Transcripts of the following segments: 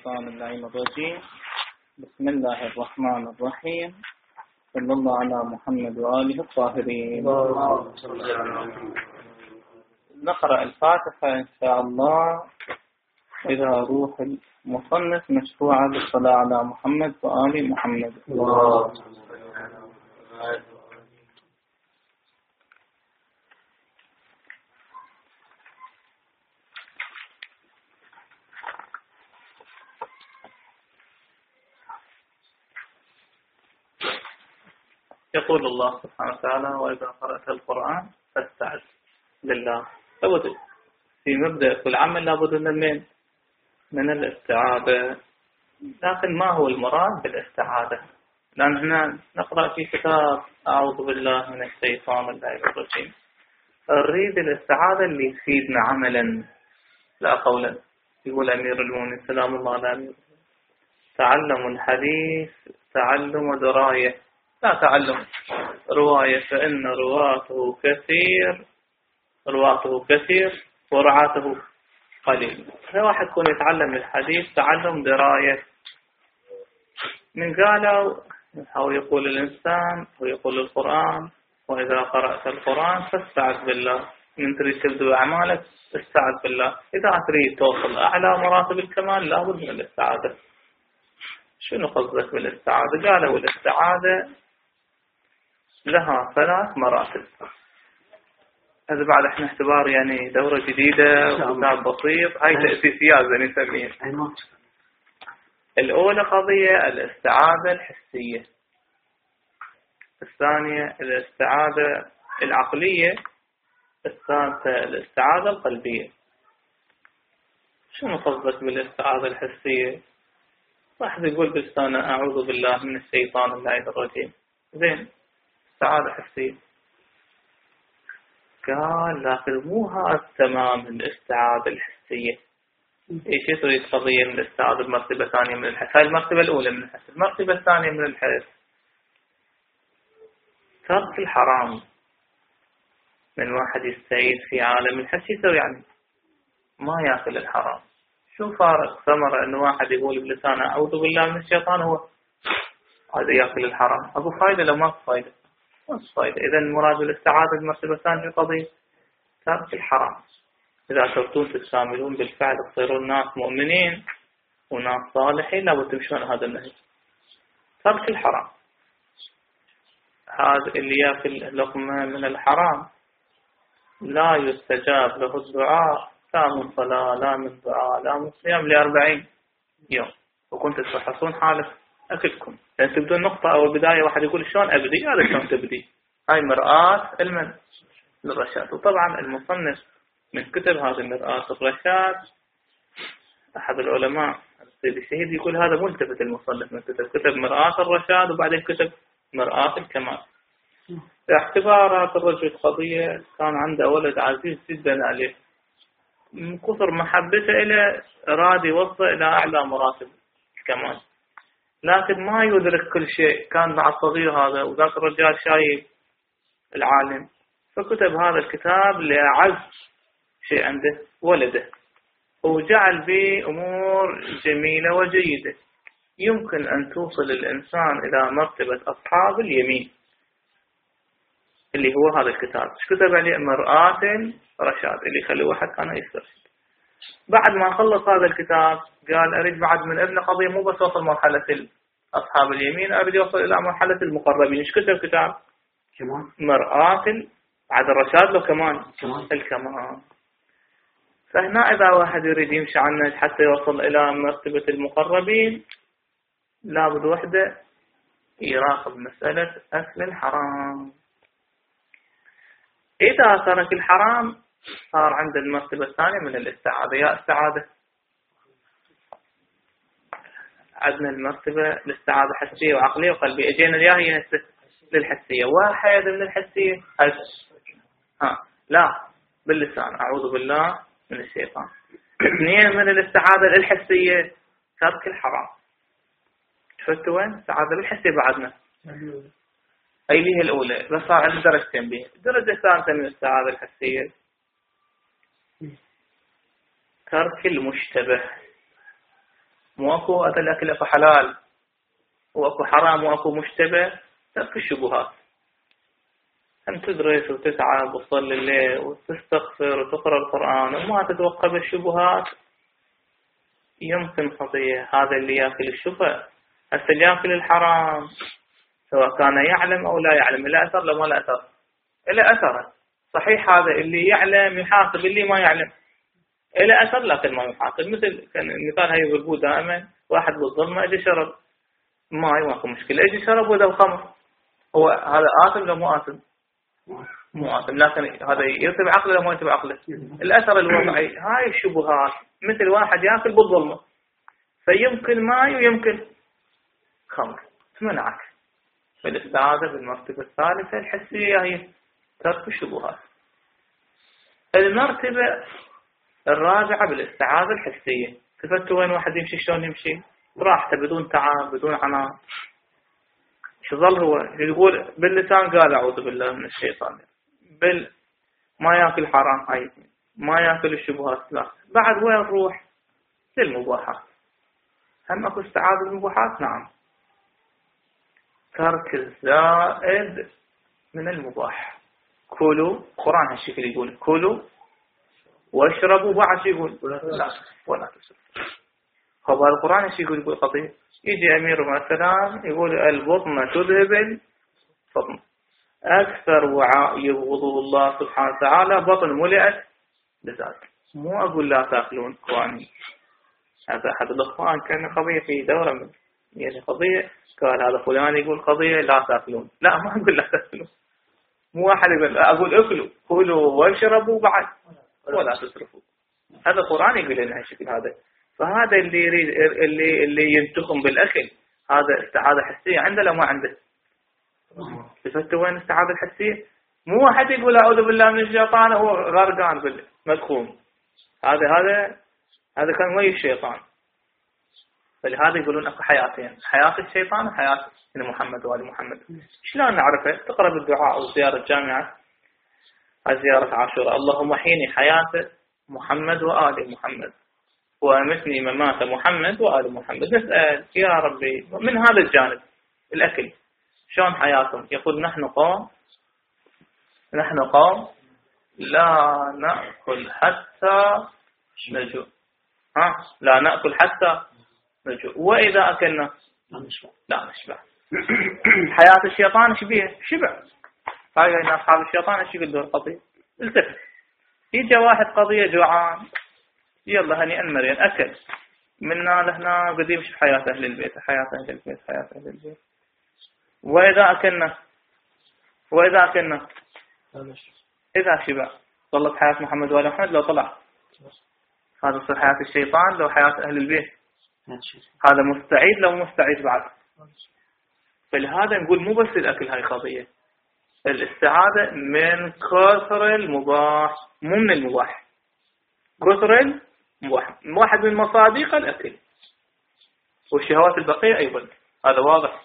الشيطان اللعين الرجيم. بسم الله الرحمن الرحيم. صلى الله على محمد وآله الطاهرين. نقرأ الفاتحة إن شاء الله، إذا روح المصنف مشروعة بالصلاة على محمد وآل محمد. يقول الله سبحانه وتعالى: وإذا قرأت القرآن فاستعذ بالله. لابد في مبدأ كل عمل لابد من الاستعاذة. لكن ما هو المراد بالاستعاذة؟ لأن هنا نقرأ في كتاب أعوذ بالله من الشيطان الرجيم. نريد الاستعاذة اللي يفيدنا عملا لا قولا. يقول أمير المؤمنين سلام الله عليه: تعلم الحديث تعلم دراية، لا تعلم رواية، فإن رواته كثير ورعاته قليل. فواحد يكون يتعلم الحديث تعلم دراية. من قالوا أو يقول الإنسان ويقول القرآن: وإذا قرأت القرآن فاستعذ بالله. من تريد تبدو أعمالك استعذ بالله. إذا تريد توصل أعلى مراتب الكمال لابد من الاستعاذة. شنو قصدك بالاستعاذة؟ قالوا الاستعاذة لها 3 مراتب. هذا بعد احنا اختبار يعني دورة جديدة وكتاب بسيط، هاي تأسيسيات زي نسميها. الأولى قضية الاستعاذة الحسية، الثانية الاستعاذة العقلية، الثالثة الاستعاذة القلبية. شنو قصدك بالاستعاذة الحسية؟ واحد يقول بلسانه أعوذ بالله من الشيطان اللعين الرجيم، زين، استعاذة حسية. قال لكن مو هذا تمام الاستعاذة الحسية. ايش تريد قضية من الاستعاذة بمرتبة ثانية من الحس؟ هاي المرتبة الأولى من الحس. المرتبة الثانية من الحس ترك الحرام. من واحد يستعيذ في عالم الحس يسوي يعني ما يأكل الحرام. شو فارق ثمرة انه واحد يقول بلسانه أعوذ بالله من الشيطان هو هذا يأكل الحرام؟ أبو فايدة لو ما فايدة؟ ما فايدة. إذا مراد الاستعاذة بمرتبة ثانية قضية ترك الحرام. إذا صرتون تتكاملون بالفعل تصيرون ناس مؤمنين وناس صالحين لابد تمشون هذا النهج. ترك الحرام، هذا اللي يأكل لقمة من الحرام لا يستجاب له الدعاء، لا من صلاة لا من دعاء لا من صيام ل40 يوم. وكنت تفحصون حالة أكلكم، لأن تبدون نقطة أو البداية. واحد يقول شلون أبدي؟ هذا شلون تبدي؟ هاي مرآة علما للرشاد. وطبعا المصنف من كتب هذه مرآة الرشاد أحد العلماء السيد الشهيد يقول هذا ملتفت المصنف من كتب مرآة الرشاد وبعدين كتب مرآة الكمال. في اختبارات الرجل قضية كان عنده ولد عزيز جدا عليه، من كثر محبته إلى أراد يوصل إلى أعلى مراتب الكمال، لكن ما يدرك كل شيء. كان مع الصغير هذا وذاك الرجال شايب العالم، فكتب هذا الكتاب لأعز شيء عنده ولده، وجعل به أمور جميلة وجيدة يمكن أن توصل الإنسان إلى مرتبة أصحاب اليمين، اللي هو هذا الكتاب. كتب عليه مرآة رشاد، اللي يخلي واحد كان يسترشد. بعد ما خلص هذا الكتاب قال أريد بعد من ابن قضية مو بس وصل مرحلة أصحاب اليمين، أريد يوصل إلى مرحلة المقربين. إيش كتب كتاب؟ مرآة بعد الرشاد له كمان الكمال. فهنا إذا واحد يريد يمشي عنه حتى يوصل إلى مرتبة المقربين لابد وحده يراقب مسألة أكل الحرام. إذا ترك الحرام صار عند المرتبة الثانية من الاستعاذة. يا استعاذة عندنا المرتبة الاستعاذة حسية وعقلية وقلبية. اجينا هي للحسية. واحد من الحسية لا باللسان أعوذ بالله من الشيطان. 2 من الاستعاذة الحسية ترك الحرام. شفتوا وين استعاذة بالحسية بعدنا؟ أي ليه الأولى بس صار عندنا درجتين بها. الدرجة الثالثة من الاستعاذة الحسية ترك المشتبه. مو أكو هذا الأكل أكو حلال وأكو حرام وأكو مشتبه. ترك الشبهات. أن تدرس وتتعب وتصلي الليل وتستغفر وتقرأ القرآن وما تتوقع بالشبهات يمكن خطية. هذا اللي يأكل الشبهة. هسه اللي يأكل الحرام سواء كان يعلم أو لا يعلم لا أثر له ولا أثر. إلا أثره. صحيح هذا اللي يعلم يحاسب اللي ما يعلم. إلا أثر لكن ما يحاسب. مثل كان المثال هاي يقول دائما واحد بالظلمة أجي شرب ماي ماكو مشكلة. أجي شرب وذا الخمر. هو هذا آثم ولا مو آثم؟ مو آثم. لكن هذا يرتب عقله ولا ما يرتب عقله؟ الأثر الوضعي. هاي الشبهات مثل واحد يأكل بالظلمة فيمكن ماي ويمكن خمر تمنعك. فالاستعاذة بالمرتبة الثالثة الحسية هي ترك الشبهات. المرتبة الرابعة بالاستعاذة الحسية. تفتوا وين واحد يمشي شلون يمشي راحته بدون تعب بدون عناء. شو ظل هو يقول باللسان قال أعوذ بالله من الشيطان ما يأكل حرام هاي ما يأكل الشبهات. لا بعد وين نروح للمباحات. هم أكو استعاذة بالمباحات. نعم. ترك الزائد من المباح. كلوا قرآن هالشكل يقول كلوا واشربوا. بعد يقول لا ولا تشربوا. هو القرآن ايش يقول قضية. يجي أمير مثلا يقول البطن تذهب الفطن. أكثر وعاء يبغضه الله سبحانه وتعالى بطن ملئت بذات. مو أقول لا تأكلون إخواني. هذا أحد الإخوان كان قضية في دورة من يعني قضية قال هذا فلان يقول قضية لا تأكلون. لا ما أقول لا تأكلون. مو واحد يقول أقول أكلوا كلوا واشربوا بعد ولا تسرفوا. هذا القرآن يقول لنا هالشكل هذا. فهذا اللي يريد اللي ينتخم بالأكل هذا استعاذة حسية عنده لا ما عنده. شفتوا وين استعاذة الحسية. مو واحد يقول أعوذ بالله من الشيطان هو غرقان بالمدخوم. هذا كان ويا الشيطان. فلهذا يقولون أكو حياتين. حياة الشيطان وحياة محمد وآل محمد. شلون نعرفه؟ تقرأ بالدعاء أو زيارة جامعة زيارة عاشوراء. اللهم احيني حياة محمد وآل محمد وأمتني ممات محمد وآل محمد. نسأل يا ربي من هذا الجانب الأكل شلون حياتهم. يقول نحن قوم لا نأكل حتى نجوع. لا نأكل حتى نجوع. وإذا أكلنا لا نشبع. حياة الشيطان ايش بيه؟ شبع. هاي ان اصحاب الشيطان ايش يقولوا القضيه؟ التفت. يجي واحد قضيه جوعان يلا هنيئا مريان اكل منا لهنا قديم شوف حياه اهل البيت. واذا اكلنا اذا شبع ظلت حياه محمد وآل محمد. لو طلع هذا صار حياه الشيطان. لو حياه اهل البيت هذا مستعيد لو مستعيد بعد. فلهذا نقول مو بس الأكل هاي قضية. الاستعاذة من كثر المباح مو من المباح. كثر المباح واحد من مصادق الأكل والشهوات البقية أيضا. هذا واضح.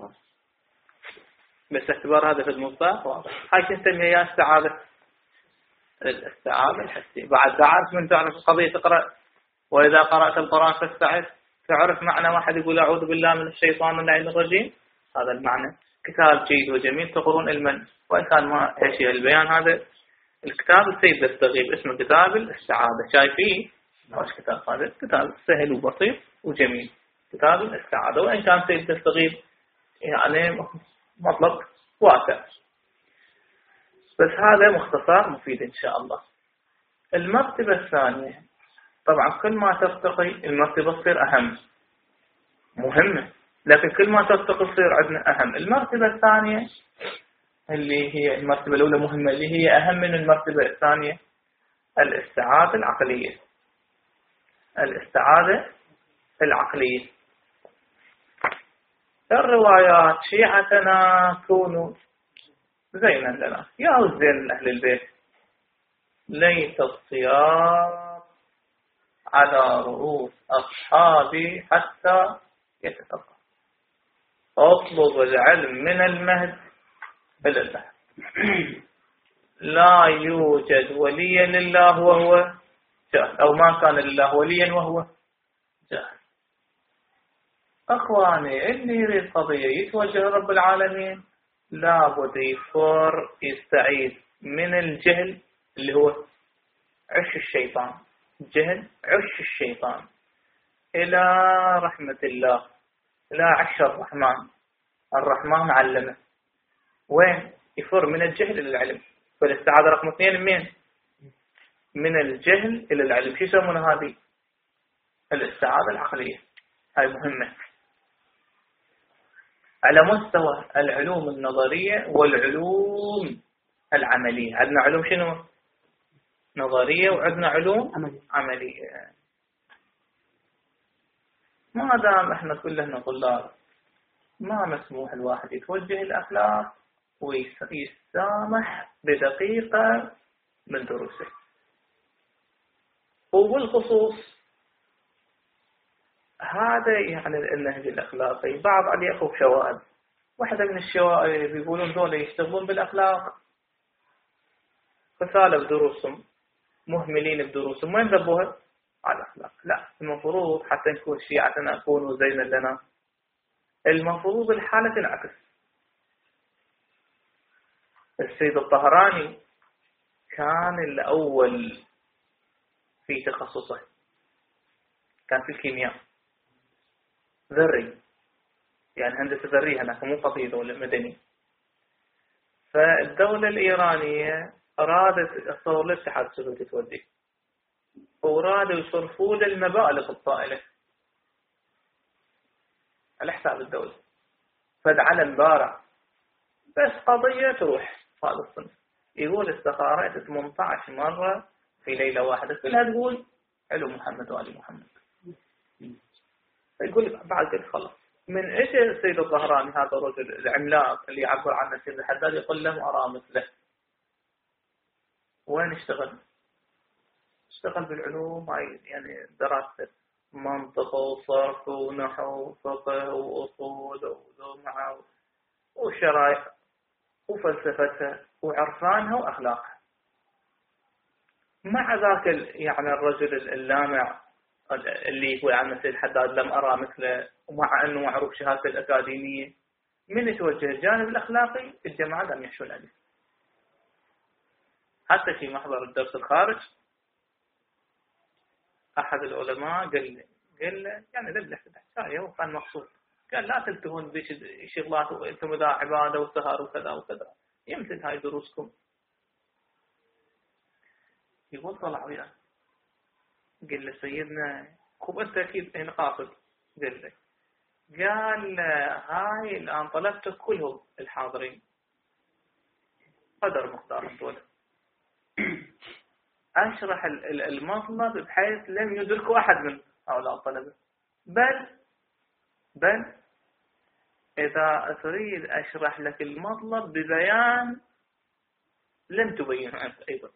بس اعتبار هذا في المصداق واضح. هاي نسميها يا استعاذة. الاستعاذة الحسية. بعد تعرف من تعرف القضية تقرأ وإذا قرأت القرآن فاستعذ. تعرف معنى واحد يقول أعوذ بالله من الشيطان اللعين الرجيم. هذا المعنى. كتاب جيد وجميل تقرون علما وإن كان ما يشيء البيان. هذا الكتاب السيد دستغيب اسمه كتاب الاستعاذة. شايفيه ماش كتاب. هذا كتاب سهل وبسيط وجميل. كتاب الاستعاذة وإن كان سيد دستغيب يعني مطلب واسع. بس هذا مختصر مفيد إن شاء الله. المرتبة الثانية طبعا كل ما ترتقي المرتبة تصير أهم مهمة. لكن كل ما ترتقي تصير عندنا أهم. المرتبة الثانية اللي هي المرتبة الأولى مهمة اللي هي أهم من المرتبة الثانية الاستعاذة العقلية. الاستعاذة العقلية. الروايات شيعتنا كونوا زينا لنا يا زين أهل البيت ليس الصيام على رؤوس أصحابي حتى يتفقه. اطلب العلم من المهد إلى المهد. لا يوجد وليا لله وهو جاهل أو ما كان لله وليا وهو جاهل. أخواني اللي يريد قضية يتوجه رب العالمين لابد يستعيد من الجهل اللي هو عش الشيطان، جهل عش الشيطان، إلى رحمة الله، إلى عش الرحمن. الرحمن علمه وين يفر من الجهل إلى العلم. فالاستعادة رقم 2 مين؟ من الجهل إلى العلم. شو يسمونها هذه؟ الاستعادة العقلية. هاي مهمة على مستوى العلوم النظرية والعلوم العملية. عندنا علوم شنو؟ نظرية، وعندنا علوم عملية. ما دام احنا كلنا طلاب ما مسموح الواحد يتوجه الأخلاق ويسامح بدقيقة من دروسه. وبالخصوص هذا يعني النهج الأخلاقي بعض عليه أخوف شوائب. واحدة من الشوائب يقولون دول يشتغلون بالأخلاق فسالوا بدروسهم، مهملين بدروسهم، وين ذبوها؟ على الأخلاق. لا، المفروض حتى نكون شيعتنا يكونوا زينا لنا، المفروض الحالة تنعكس. السيد الطهراني كان الأول في تخصصه، كان في الكيمياء ذري، يعني هندسة ذرية هناك، مو قضية دولة مدني. فالدولة الإيرانية أرادت تصور الاتحاد السوفيتي تودي، وأرادوا يصرفوا للمبالغ الطائلة على حساب الدولة. فدعنا البارع بس قضية تروح هذا الصنف. يقول استخارات 18 مرة في ليلة واحدة، كلها تقول علو محمد وآل محمد. يقول بعد كده خلص. من ايش السيد الطهراني هذا الرجل العملاق اللي يعبر عنه سيد الحداد، يقول لهم أرى مثله. وين اشتغل؟ اشتغل بالعلوم هاي، يعني دراسة منطق وصرف ونحو وفقه وأصول ولمعة وشرائع وفلسفتها وعرفانها وأخلاقها. مع ذاك يعني الرجل اللامع اللي يقول عنه سيد حداد لم أرى مثله، ومع أنه معروف شهادته الأكاديمية، من يتوجه الجانب الأخلاقي الجماعة لم يحشون عليه. حتى في محضر الدرس الخارج أحد العلماء قال له يعني ذبح حكاية وكان مقصود، قال لا تلتهون بشغلات وانتم ذا عبادة وسهر وكذا وكذا، يمثل هاي دروسكم. يقول طلع وياه قال له سيدنا خب أنت أكيد هنا قاصد. قال هاي الآن طلبت كلهم الحاضرين قدر مقدار الدولة، أشرح المطلب بحيث لم يدركوا أحد من هؤلاء الطلبة، بل إذا تريد أشرح لك المطلب ببيان لم تبينه أنت أيضا.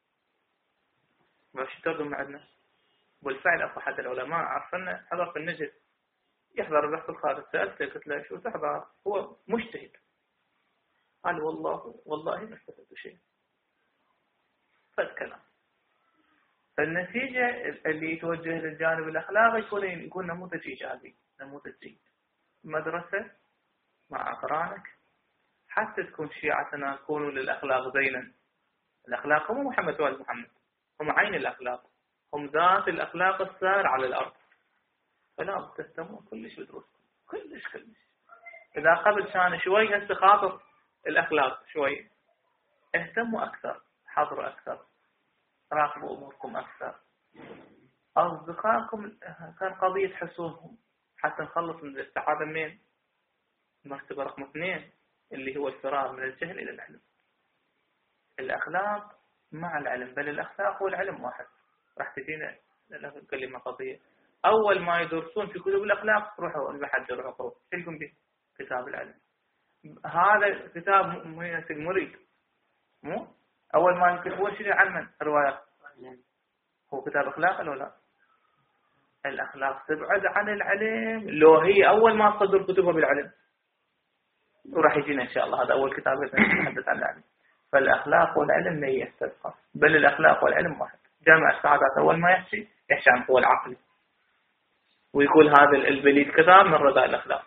باش تردم معنا. بالفعل أحد العلماء عرفنا حضر في النجد يحضر البحث الخارج، سألته قلت له شو تحضر؟ هو مجتهد. قال والله ما استفدت شيء. فالكلام. فالنتيجة اللي يتوجه للجانب الأخلاقي يكون نموذج إيجابي، نموذج جيد. مدرسة مع أقرانك حتى تكون شيعتنا يكونوا للأخلاق زينا. الأخلاق هم محمد وآل محمد، هم عين الأخلاق، هم ذات الأخلاق السار على الأرض. فلا تهتموا كلش بدروسكم، كلش. إذا قبل كان شوي هسه خاطر الأخلاق شوي، اهتموا أكثر، حضروا أكثر، راقبوا أموركم أكثر. أصدقائكم كان قضية حسونهم حتى نخلص من الاستعادة من مرتبة رقم 2 اللي هو الفرار من الجهل إلى العلم. الأخلاق مع العلم، بل الأخلاق والعلم واحد. راح تجينا كلمة قضية. أول ما يدرسون في كتب الأخلاق روحوا البحث، روحوا قروا تلكم به كتاب العلم. هذا كتاب مريد، مو أول ما يكتبون شيء عن من الروايات، هو كتاب أخلاق ولا لا؟ الأخلاق تبعد عن العلم لو هي أول ما تصدر كتبها بالعلم. وراح يجينا إن شاء الله هذا أول كتاب نتحدث عن العلم. فالأخلاق والعلم لا يستبقى، بل الأخلاق والعلم واحد. جامع السعادات أول ما يحكي عن قوى العقل، ويقول هذا البليد كذا من رذائل الأخلاق.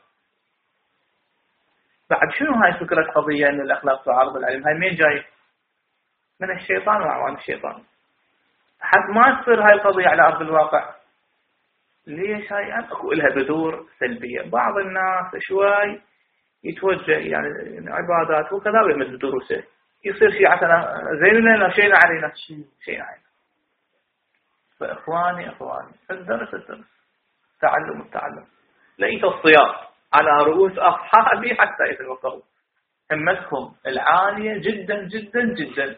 بعد شنو هاي فكرة قضية أن الأخلاق تعارض العلم؟ هاي مين جاي؟ من الشيطان وأعوان الشيطان. حتى ما تصير هاي القضية على أرض الواقع. ليش؟ هاي أكو لها بذور سلبية. بعض الناس شوي يتوجه يعني عبادات وكذا ويمد دروسه، يصير شيعتنا زين لنا شيء علينا شيء علينا. فإخواني الدرس التعلم ليس الصيام على رؤوس أصحابي حتى يتفقهوا. همتهم العالية جدا جدا جدا.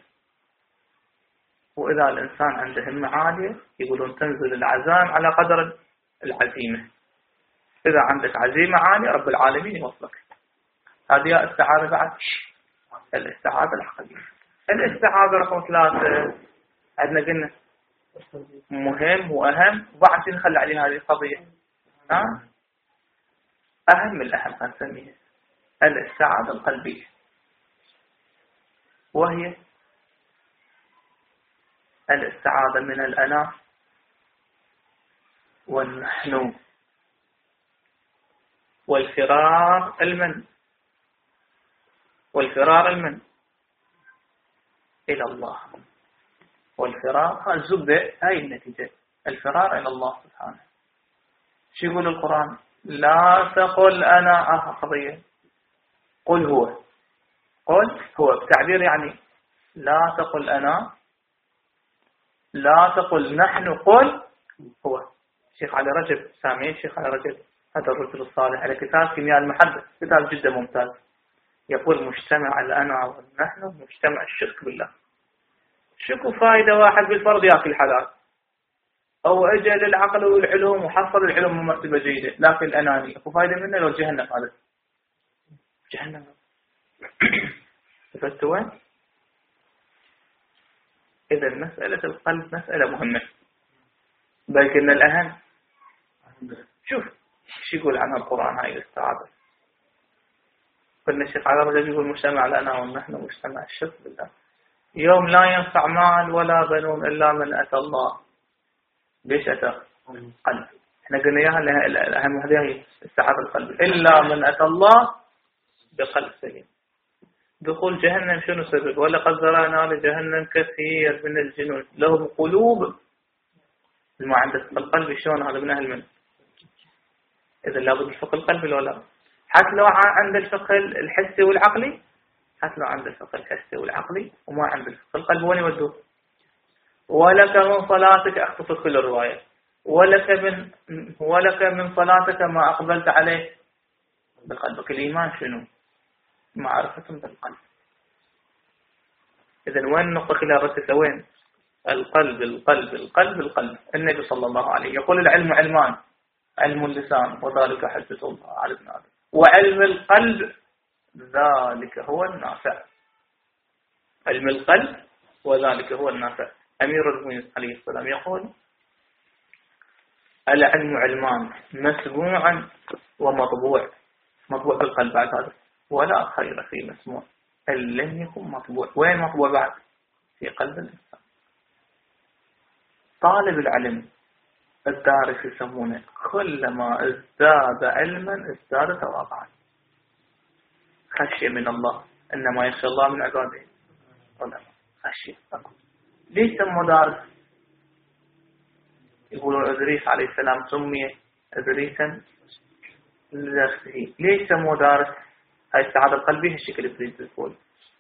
وإذا الإنسان عنده همة عالية يقولون تنزل العزائم على قدر العزيمة. إذا عندك عزيمة عالية رب العالمين يوصلك. هذه الاستعاذة بعد الاستعاذة العقلية. الاستعاذة رقم 3 عندنا قلنا مهم وأهم، وبعد نخلي عليه هذه القضية أهم الأهم نسميها الاستعاذة القلبية، وهي الاستعاذة من الأنا والنحن والفرار المن إلى الله. والفرار الزبدة هاي النتيجة، الفرار إلى الله سبحانه. شو يقول القرآن؟ لا تقل أنا قضية، قل هو بتعبير يعني لا تقل أنا، لا تقل نحن، قل هو. الشيخ علي رجب سامعين الشيخ علي رجب هذا الرجل الصالح على كتاب كيمياء المحبة، كتاب جدا ممتاز. يقول مجتمع الأنا والنحن مجتمع الشرك بالله. شكو فائدة واحد بالفرض يأكل حلال، أو أجل العقل والعلوم وحصل العلوم بمرتبة جيدة، لكن الأنانية أكو فائدة منه لو جهنم. هذا جهنم. شفت وين؟ إذا مسألة القلب مسألة مهمة، بل كنا الأهم. شوف شو يقول عنها القرآن هاي الاستعاذة. قلنا الشيخ علي رجل يقول مجتمع الأنا ونحن مجتمع الشرك بالله. يوم لا ينفع مال ولا بنون إلا من أتى الله. ليش أتى؟ قلب. احنا قلنا إياها الأهم هذه هي استعاذة القلب. إلا من أتى الله بقلب سليم. دخول جهنم شنو سبب؟ ولقد ذرأنا لجهنم كثير من الجنود لهم قلوب ما عند القلب. شلون هذا من أهل من؟ إذا لابد الفقه القلبي ولا لا؟ حتى لو عند الفقه الحسي والعقلي، حتى لو عند الفقه الحسي والعقلي وما عند الفقه القلبي، وين يودوه؟ ولك من صلاتك أختصر كل الرواية، ولك من صلاتك ما أقبلت عليه بقلبك. الإيمان شنو؟ معرفة بالقلب. إذا وين نقطة خلافة؟ وين؟ القلب القلب القلب القلب. النبي صلى الله عليه يقول العلم علمان، علم اللسان وذلك حجة الله على ابن آدم، وعلم القلب ذلك هو النافع. علم القلب وذلك هو النافع. أمير المؤمنين عليه السلام يقول العلم علمان مسموعا ومطبوع. مطبوع بالقلب بعد هذا، ولا خير في مسموع إن لم يكن مطبوع. وين مطبوع بعد؟ في قلب الإنسان. طالب العلم الدارس يسمونه كلما ازداد علما ازداد تواضعا. خشية من الله، إنما يخشى الله من عباده علماء. خشية. ليش سموا دارس؟ يقولون إدريس عليه السلام سمي إدريسا لنفسه. ليش سموا دارس؟ هاي السعادة القلبية الشكل إدريس يقول.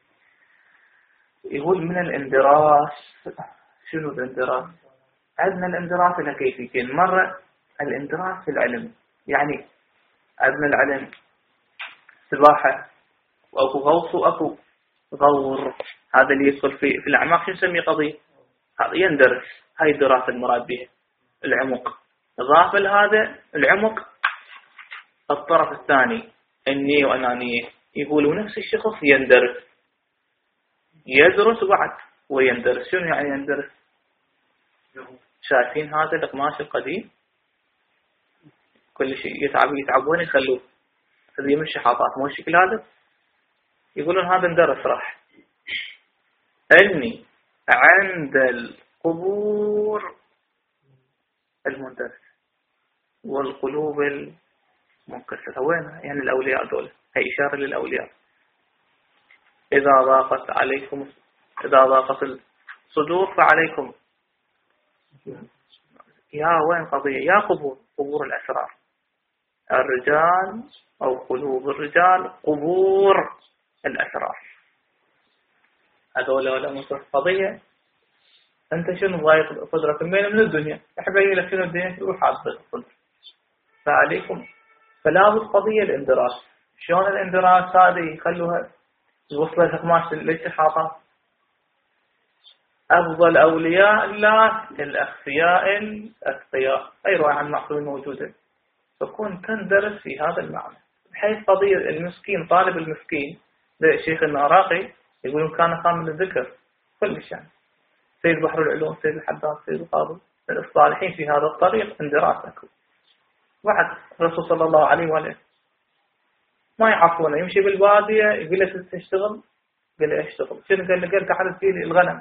يقول من الاندراس. شنو الاندراس؟ عندنا الاندراس له كيفيتين. مرة الاندراس في العلم، يعني عندنا العلم سباحة وأكو غوص وأكو غور. هذا اللي يدخل في الأعماق شو نسميه قضية؟ هذا يندرس. هاي الدراسة المراد بها العمق. إضافة لهذا العمق الطرف الثاني النية وأنانية. يقولوا نفس الشخص يندرس، يدرس بعد ويندرس. شنو يعني يندرس؟ شايفين هذا القماش القديم كل شيء يتعب وين يخلوه؟ هذه يمشي حاطات مو الشكل هذا. يقولون هذا اندرس راح. علمي عند القبور المندرس. والقلوب المنكسرة. وين يعني الأولياء دول؟ هي إشارة للأولياء. إذا ضاقت الصدور فعليكم. يا وين قضية؟ يا قبور الأسرار. الرجال أو قلوب الرجال قبور الأسرار. هذول ولا قضية. أنت شنو ضايق صدرك من الدنيا؟ أحبي لك شنو الدنيا تروح على الصدر. فعليكم. فلا بد قضية الاندراس. شلون الاندراس هذه يخلوها وصلت ماش الاتحاضات؟ أفضل أولياء الله الأخفياء الأتقياء. أي رواية عن المعصومين موجودة. تكون تندرس في هذا المعنى، بحيث قضية المسكين طالب المسكين الشيخ العراقي يقولون كان خامل الذكر كل شيء. سيد بحر العلوم، سيد الحداد، سيد القاضي، الصالحين في هذا الطريق اندراس أكو. واحد الرسول صلى الله عليه وآله ما يعرفونه، يمشي بالبادية يقول له تشتغل؟ قال له اشتغل. شنو قال له؟ قال تعال تجيلي الغنم.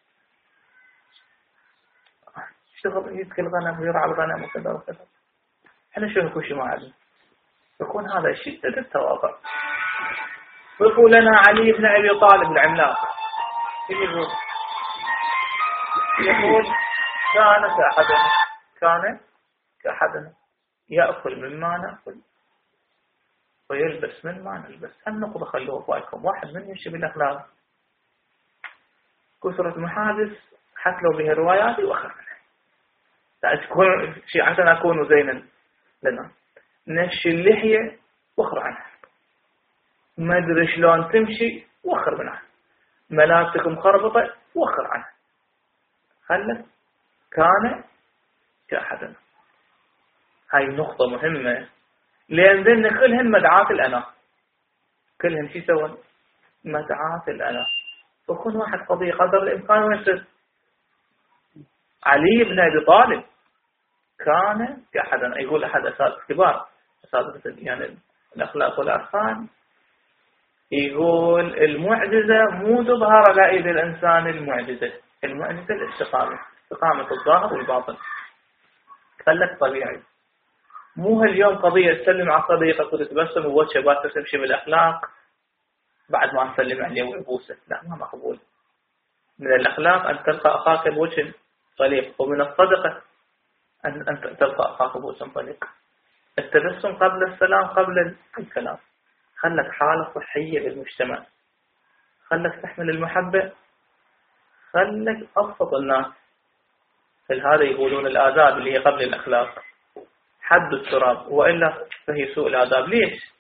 اشتغل يتكل الغنم ويرعى الغنم وكذا وكذا. احنا شو كل شيء ما عندنا. يكون هذا شدة التواضع. ويقول لنا علي بن أبي طالب العملاق يقول كان كأحدنا يأكل مما نأكل ويلبس مما نلبس. النقطة خلوه بايكم. واحد من يمشي بالأخلاق كثرة محادث حتلوا به روايات وأخر تكون شيء عشان أكون زينا لنا. نشي اللحية وأخر عنها. ما أدري شلون تمشي وأخر منها. ملابسك مخربطة وأخر عنها. خلت كان كأحدنا. هاي نقطة مهمة، لأن ذن كلهن مدعاة الأنا. كلهن شي سوى مدعاة الأنا. وكون واحد قضية قدر الإمكان ويسر. علي بن أبي طالب كان كأحدنا. يقول أحد أساتذة كبار، أساتذة يعني الأخلاق والأركان، يقول المعجزة مو تظهر على أيدي الإنسان. المعجزة الاستقامة، استقامة الظاهر والباطن. خلك طبيعي. مو هاليوم قضية تسلم على صديقك وتتبسم ووجهه بات تمشي بالأخلاق بعد ما تسلم عليه ويبوسه. لا، ما مقبول. من الأخلاق أن تلقى أخاك بوجه طليق، ومن الصدقة أن تلقى أخاك بوجه طليق. التبسم قبل السلام قبل الكلام. خلك حالة صحية بالمجتمع. خلك تحمل المحبة. خلك أبسط الناس. هذا يقولون الآداب اللي هي قبل الأخلاق حد التراب، وإلا فهي سوء الآداب. ليش؟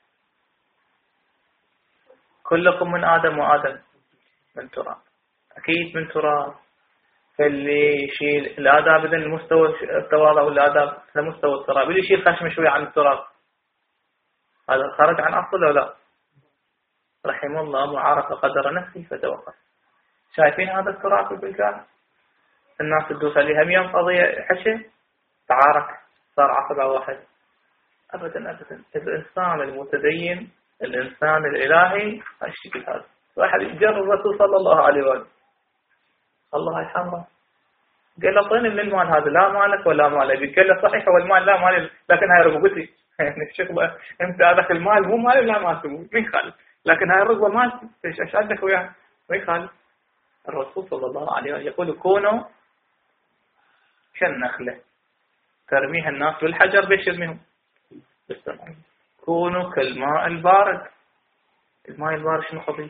كلكم من آدم وآدم من تراب. أكيد من تراب. فاللي يشيل الآداب إذن المستوى التواضع والآداب لمستوى التراب. اللي يشيل خشم شوية عن التراب هذا خرج عن أصل ولا لا؟ رحم الله وعرف قدر نفسه فتوقف. شايفين هذا التراب في البلدان؟ الناس تدوس عليها. يوم قضية حشة تعارك صار عصبة واحد. أبدا أبدا. الإنسان المتدين، الإنسان الإلهي الشكل هذا. واحد جر الرسول صلى الله عليه وسلم، الله يرحمه، قال له طين من المال هذا، لا مالك ولا مالي. قال له صحيح هو المال لا مالي، لكن هاي رقبتي. يعني شغله انت هذاك المال مو مالي لا مالك مين خالف، لكن هاي الرقبة مالتي ايش عندك وياه مين خالف. الرسول صلى الله عليه وسلم يقول كونوا كالنخلة ترميها الناس بالحجر بيشرميهم بالسماء. كونوا كالماء البارد. الماء البارد شنو قضية؟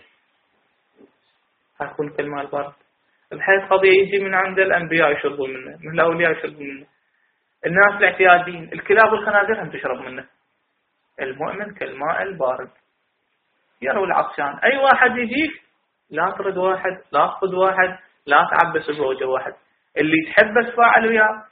هكون كالماء البارد بحيث قضية يجي من عند الأنبياء يشربون منه، من الأولياء يشربون منه، الناس الاعتياديين الكلاب والخنازير هم تشرب منه. المؤمن كالماء البارد يروي العطشان. أي واحد يجيك لا ترد واحد، لا تخذ واحد، لا تعبس بوجه واحد. اللي تحبه تفاعل وياه،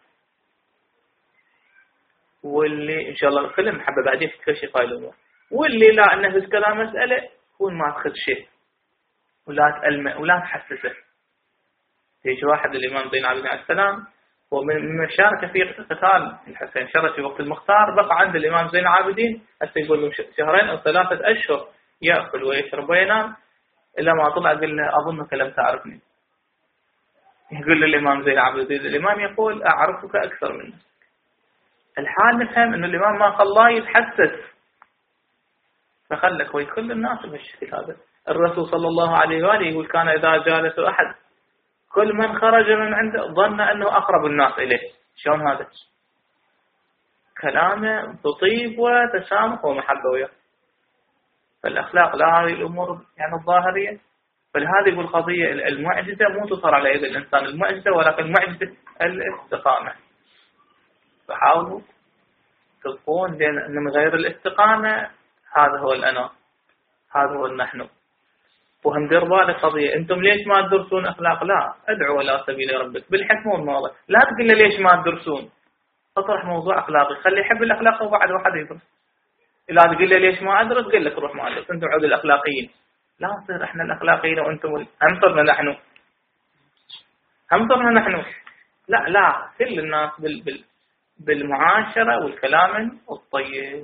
واللي إن شاء الله كلهم محبة بعدين تكشف هاي الأمور. واللي لا نفس كلام مسألة كون ما تخذ شيء ولا تألمه ولا تحسسه. يجي واحد الإمام زين العابدين عليه السلام ومن شارك في قتال الحسين، شارك في وقت المختار، بقى عند الإمام زين العابدين حتى يقول له 2 أو 3 أشهر يأكل ويشرب وينام، إلا ما طلع قال له أظنك لم تعرفني. يقول للإمام زين العابدين، الإمام يقول أعرفك أكثر منك. الحال نفهم أنه الإمام ما خلاه يتحسس، فخلك ويكل الناس بهالشكل هذا. الرسول صلى الله عليه وآله يقول كان إذا جالس أحد كل من خرج من عنده ظن أنه أقرب الناس إليه. شلون هذا؟ كلامه بطيب وتسامح ومحبة وياه. فالأخلاق لا هذه الأمور يعني الظاهرية. فلهذا يقول قضية المعجزة مو تظهر على يد الإنسان المعجزة، ولكن المعجزة الاستقامة. فحاولوا تبقون، لأن من غير الاستقامة هذا هو الأنا، هذا هو النحن. وهم دير بالك قضية، أنتم ليش ما تدرسون أخلاق؟ لا، ادعوا إلى سبيل ربك بالحكمة والموعظة. لا تقول لي ليش ما تدرسون، اطرح موضوع أخلاقي، خلي يحب الأخلاق وبعد واحد يدرس. إلا تقول لي ليش ما أدرس، قل لك روح ما أدرس، أنتم عود الأخلاقيين. لا نصير إحنا الأخلاقيين وأنتم هم صرنا نحن، هم صرنا نحن. لا كل الناس بالمعاشرة والكلام الطيب.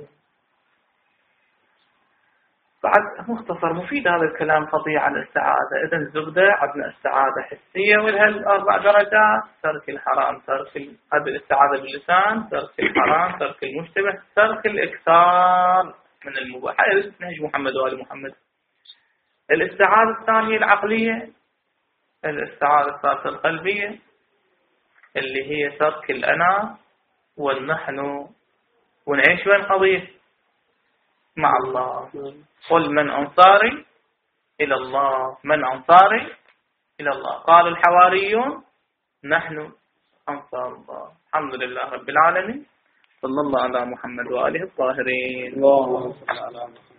بعد مختصر مفيد هذا الكلام قضية على السعادة. إذن الزبدة عندنا السعادة حسية ولها الأربع درجات: ترك الحرام، هذه السعادة باللسان، ترك الحرام، ترك المشتبه، ترك الإكثار من المباح. هذا نهج محمد وآل محمد. السعادة الثانية العقلية. السعادة الثالثة القلبية اللي هي ترك الأنا والنحن، ونعيش وين قضية مع الله. قل من أنصاري إلى الله، من أنصاري إلى الله؟ قال الحواريون نحن أنصار الله. الحمد لله رب العالمين، صلى الله على محمد وآله الطاهرين. اللهم صل على محمد.